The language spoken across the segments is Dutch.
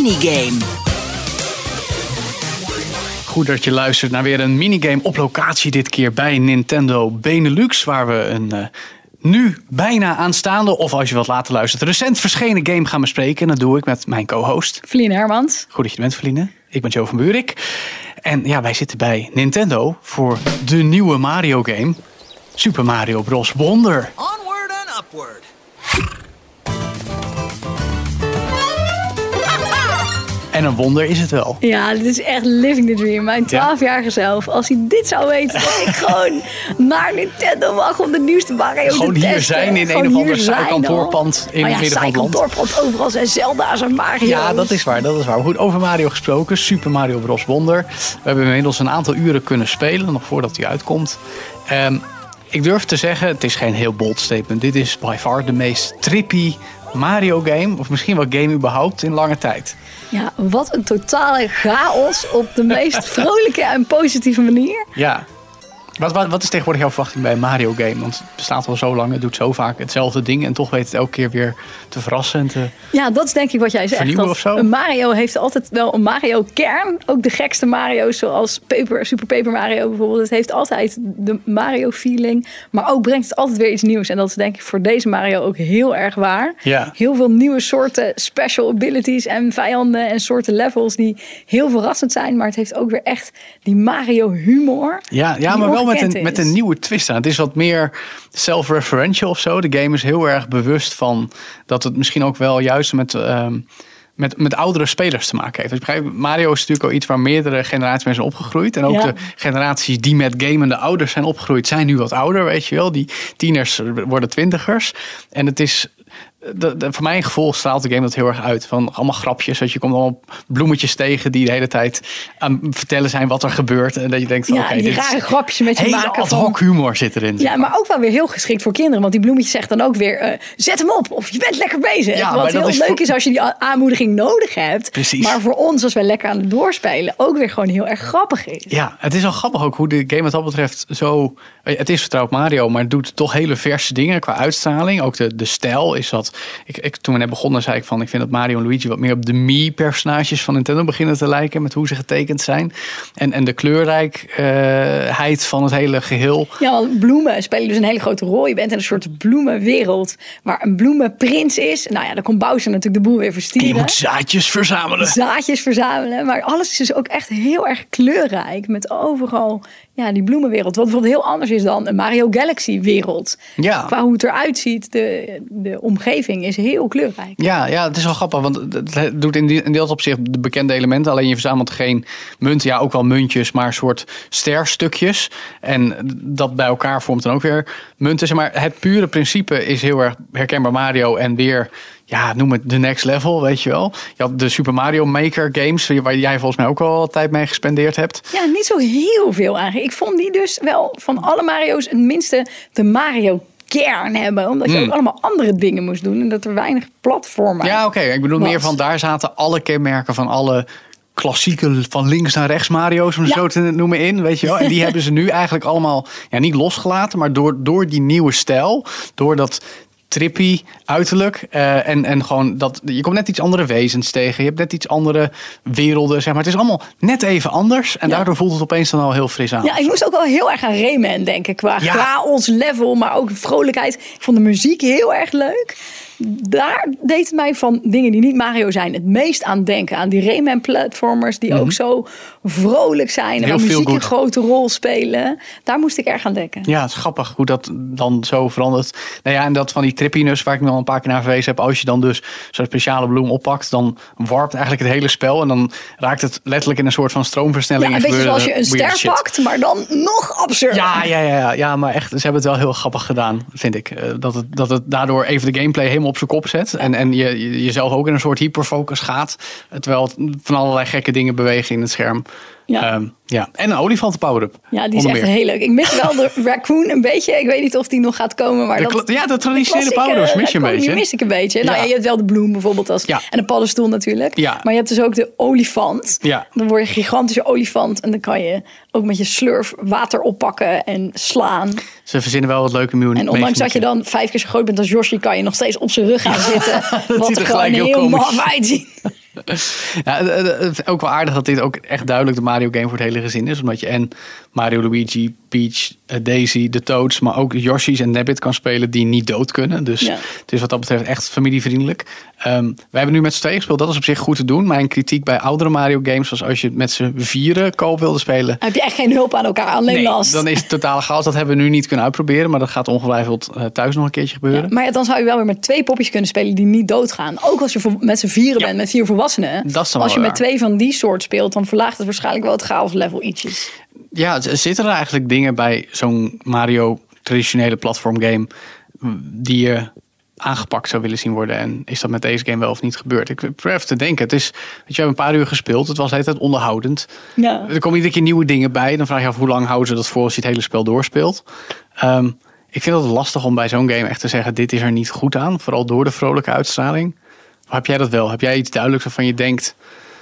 minigame. Goed dat je luistert naar weer een minigame op locatie. Dit keer bij Nintendo Benelux. Waar we een nu bijna aanstaande, of als je wat later luistert, recent verschenen game gaan bespreken. En dat doe ik met mijn co-host Feline Hermans. Goed dat je er bent, Feline. Ik ben Joe van Buurik. En ja, wij zitten bij Nintendo voor de nieuwe Mario game. Super Mario Bros. Wonder. Onward and upward. En een wonder is het wel. Ja, dit is echt living the dream. Mijn 12-jarige zelf, als hij dit zou weten, dat ik gewoon naar Nintendo mag om de nieuwste Mario gewoon te testen. Hier zijn in een of ander zijkantoorpand in het midden van het land. Zijkantoorpand, overal zijn Zelda's en Mario's. Ja, dat is waar. Maar goed, over Mario gesproken. Super Mario Bros. Wonder. We hebben inmiddels een aantal uren kunnen spelen, nog voordat hij uitkomt. Ik durf te zeggen, het is geen heel bold statement. Dit is by far de meest trippy Mario game, of misschien wel game überhaupt, in lange tijd. Ja, wat een totale chaos op de meest vrolijke en positieve manier. Ja. Wat is tegenwoordig jouw verwachting bij een Mario game? Want het bestaat al zo lang, het doet zo vaak hetzelfde ding en toch weet het elke keer weer te verrassen en te Ja, dat is denk ik wat jij zegt. vernieuwen of zo. Een Mario heeft altijd wel een Mario kern. Ook de gekste Mario's zoals Super Paper Mario bijvoorbeeld. Het heeft altijd de Mario feeling. Maar ook brengt het altijd weer iets nieuws. En dat is denk ik voor deze Mario ook heel erg waar. Ja. Heel veel nieuwe soorten special abilities en vijanden en soorten levels die heel verrassend zijn. Maar het heeft ook weer echt die Mario humor. Ja, maar wel met een nieuwe twist aan. Het is wat meer self-referential of zo. De game is heel erg bewust van dat het misschien ook wel juist met oudere spelers te maken heeft. Dus Mario is natuurlijk al iets waar meerdere generaties mee zijn opgegroeid. En ook de generaties die met gamende ouders zijn opgegroeid, zijn nu wat ouder, weet je wel. Die tieners worden twintigers. En het is voor mijn gevoel straalt de game dat heel erg uit. Van allemaal grapjes. Dat je komt allemaal bloemetjes tegen die de hele tijd aan het vertellen zijn wat er gebeurt. En dat je denkt van die rare grapjes met je hele maken. Ad hoc humor zit erin. Ja, maar ook wel weer heel geschikt voor kinderen. Want die bloemetjes zegt dan ook weer, zet hem op. Of je bent lekker bezig. Ja, wat heel leuk is als je die aanmoediging nodig hebt. Precies. Maar voor ons, als wij lekker aan het doorspelen, ook weer gewoon heel erg grappig is. Ja, het is wel grappig ook hoe de game wat dat betreft zo. Het is vertrouwd Mario, maar het doet toch hele verse dingen qua uitstraling. Ook de stijl is wat. Toen we net begonnen zei ik van, ik vind dat Mario en Luigi wat meer op de Mii-personages van Nintendo beginnen te lijken. Met hoe ze getekend zijn. En de kleurrijkheid van het hele geheel. Ja, want bloemen spelen dus een hele grote rol. Je bent in een soort bloemenwereld waar een bloemenprins is. Nou ja, dan komt Bowser natuurlijk de boel weer verstieren. Je moet zaadjes verzamelen. Maar alles is dus ook echt heel erg kleurrijk. Met overal die bloemenwereld. Wat bijvoorbeeld heel anders is dan een Mario Galaxy wereld. Ja. Qua hoe het eruit ziet, de omgeving is heel kleurrijk. Ja, het is wel grappig, want het doet in dat opzicht de bekende elementen. Alleen je verzamelt geen munten, ja ook wel muntjes, maar een soort sterstukjes. En dat bij elkaar vormt dan ook weer munten. Maar het pure principe is heel erg herkenbaar Mario en weer, noem het de next level, weet je wel. Je had de Super Mario Maker games, waar jij volgens mij ook wel wat tijd mee gespendeerd hebt. Ja, niet zo heel veel eigenlijk. Ik vond die dus wel van alle Mario's het minste de Mario kern hebben. Omdat je ook allemaal andere dingen moest doen. En dat er weinig platformen. Ja, oké. Ik bedoel meer van daar zaten alle kenmerken van alle klassieke van links naar rechts Mario's, om zo te noemen, in, weet je wel. En die hebben ze nu eigenlijk allemaal niet losgelaten, maar door die nieuwe stijl, door dat trippy uiterlijk en gewoon dat je komt net iets andere wezens tegen. Je hebt net iets andere werelden, zeg maar. Het is allemaal net even anders en daardoor voelt het opeens dan al heel fris aan. Ja, ik moest ook wel heel erg aan Rayman denken qua chaos level, maar ook vrolijkheid. Ik vond de muziek heel erg leuk. Daar deed het mij van dingen die niet Mario zijn het meest aan denken. Aan die Rayman platformers die ook zo vrolijk zijn. En waar muziek een grote rol spelen. Daar moest ik erg aan denken. Ja, het is grappig hoe dat dan zo verandert. Nou ja, en dat van die trippiness waar ik me al een paar keer naar verwezen heb. Als je dan dus zo'n speciale bloem oppakt, dan warpt eigenlijk het hele spel. En dan raakt het letterlijk in een soort van stroomversnelling. Ja, een beetje zoals je een ster pakt, maar dan nog absurd. Ja, maar echt, ze hebben het wel heel grappig gedaan, vind ik. Dat het daardoor even de gameplay helemaal op zijn kop zet. En je jezelf ook in een soort hyperfocus gaat. Terwijl het van allerlei gekke dingen bewegen in het scherm. Ja. En een olifanten power-up. Ja, die is echt heel leuk. Ik mis wel de raccoon een beetje. Ik weet niet of die nog gaat komen. Maar de traditionele power-ups mis je een beetje. Die mis ik een beetje. Ja. Nou ja, je hebt wel de bloem bijvoorbeeld. En de paddenstoel natuurlijk. Ja. Maar je hebt dus ook de olifant. Ja. Dan word je een gigantische olifant. En dan kan je ook met je slurf water oppakken en slaan. Ze verzinnen wel wat leuke nieuwe. En ondanks dat je dan 5 keer zo groot bent als Yoshi, kan je nog steeds op zijn rug gaan zitten. Wat er gewoon heel maf uitziet. Ook wel aardig dat dit ook echt duidelijk de Mario game voor het hele gezin is. Omdat je en Mario, Luigi, Peach, Daisy, de Toads, maar ook Yoshi's en Nabbit kan spelen die niet dood kunnen. Dus het is wat dat betreft echt familievriendelijk. Wij hebben nu met z'n tweeën gespeeld. Dat is op zich goed te doen. Mijn kritiek bij oudere Mario games was als je het met z'n vieren co-op wilde spelen. Heb je echt geen hulp aan elkaar, alleen last. Dan is het totale chaos. Dat hebben we nu niet kunnen uitproberen. Maar dat gaat ongetwijfeld thuis nog een keertje gebeuren. Ja, maar dan zou je wel weer met 2 popjes kunnen spelen die niet doodgaan. Ook als je met z'n vieren bent, met 4 volwassenen. Als je met 2 van die soort speelt, dan verlaagt het waarschijnlijk wel het chaos level ietsjes. Ja, zitten er eigenlijk dingen bij zo'n Mario traditionele platformgame die je aangepakt zou willen zien worden? En is dat met deze game wel of niet gebeurd? Ik probeer even te denken. Het is, we hebben een paar uur gespeeld. Het was de hele tijd onderhoudend. Ja. Er komen iedere keer nieuwe dingen bij. Dan vraag je af hoe lang houden ze dat voor als je het hele spel doorspeelt. Ik vind het lastig om bij zo'n game echt te zeggen, dit is er niet goed aan. Vooral door de vrolijke uitstraling. Of heb jij dat wel? Heb jij iets duidelijks waarvan je denkt,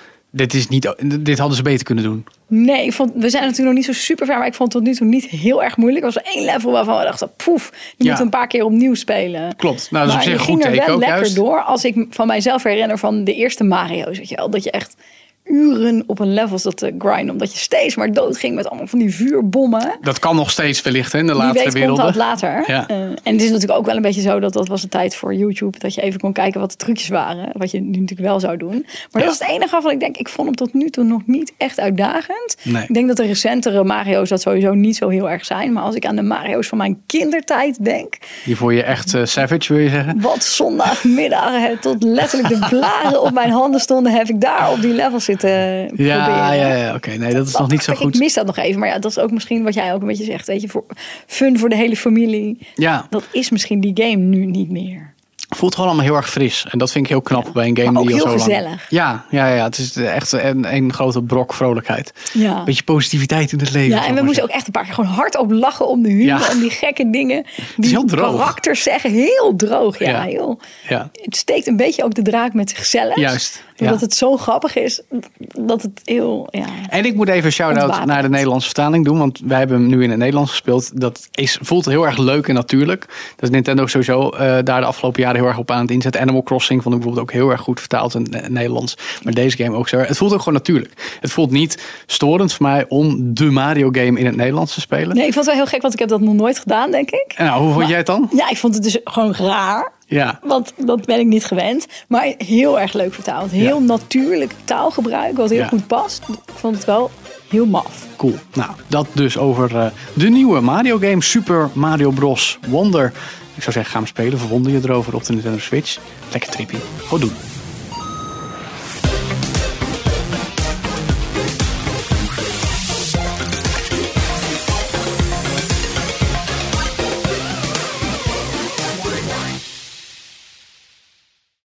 dit hadden ze beter kunnen doen? Nee, we zijn natuurlijk nog niet zo super ver, maar ik vond het tot nu toe niet heel erg moeilijk. Er was 1 level waarvan we dachten, poef, die moeten een paar keer opnieuw spelen. Klopt, nou dat is op zich goed teken ook. Maar je ging er wel lekker juist door. Als ik van mijzelf herinner van de eerste Mario's, weet je wel, dat je echt uren op een level zat te grinden, omdat je steeds maar dood ging met allemaal van die vuurbommen. Dat kan nog steeds wellicht in de latere werelden. Komt dat later. Ja. En het is natuurlijk ook wel een beetje zo dat was de tijd voor YouTube, dat je even kon kijken wat de trucjes waren, wat je nu natuurlijk wel zou doen. Maar dat is het enige waarvan ik denk, ik vond hem tot nu toe nog niet echt uitdagend. Nee. Ik denk dat de recentere Mario's dat sowieso niet zo heel erg zijn, maar als ik aan de Mario's van mijn kindertijd denk. Die vond je echt savage, wil je zeggen? Wat zondagmiddag tot letterlijk de blaren op mijn handen stonden, heb ik daar op die level zitten. Ja, oké. Nee, dat is nog niet zo goed. Ik mis dat nog even. Maar ja, dat is ook misschien wat jij ook een beetje zegt. Weet je, voor fun voor de hele familie. Ja. Dat is misschien die game nu niet meer. Voelt gewoon allemaal heel erg fris. En dat vind ik heel knap bij een game maar die ook al zo heel gezellig. lang... Ja. Het is echt een grote brok vrolijkheid. Ja. Beetje positiviteit in het leven. Ja, en we moesten ook echt een paar keer gewoon hardop lachen om de humor. Om die gekke dingen. Die heel droog. Karakters zeggen. Heel droog, heel. Het steekt een beetje ook de draak met zichzelf. Juist. Omdat het zo grappig is. Dat het heel... Ja, en ik moet even een shout-out naar de Nederlandse vertaling doen. Want wij hebben hem nu in het Nederlands gespeeld. Dat voelt heel erg leuk en natuurlijk. Dat is Nintendo sowieso daar de afgelopen jaren heel erg op aan het inzetten. Animal Crossing vond ik bijvoorbeeld ook heel erg goed vertaald in het Nederlands. Maar deze game ook zo. Het voelt ook gewoon natuurlijk. Het voelt niet storend voor mij om de Mario game in het Nederlands te spelen. Nee, ik vond het wel heel gek, want ik heb dat nog nooit gedaan, denk ik. En hoe vond jij het dan? Ja, ik vond het dus gewoon raar. Ja. Want dat ben ik niet gewend. Maar heel erg leuk vertaald. Heel natuurlijk taalgebruik, wat heel goed past. Ik vond het wel heel maf. Cool. Nou, dat dus over de nieuwe Mario game. Super Mario Bros. Wonder. Ik zou zeggen, ga hem spelen. Verwonder je erover op de Nintendo Switch. Lekker trippy. Goed doen.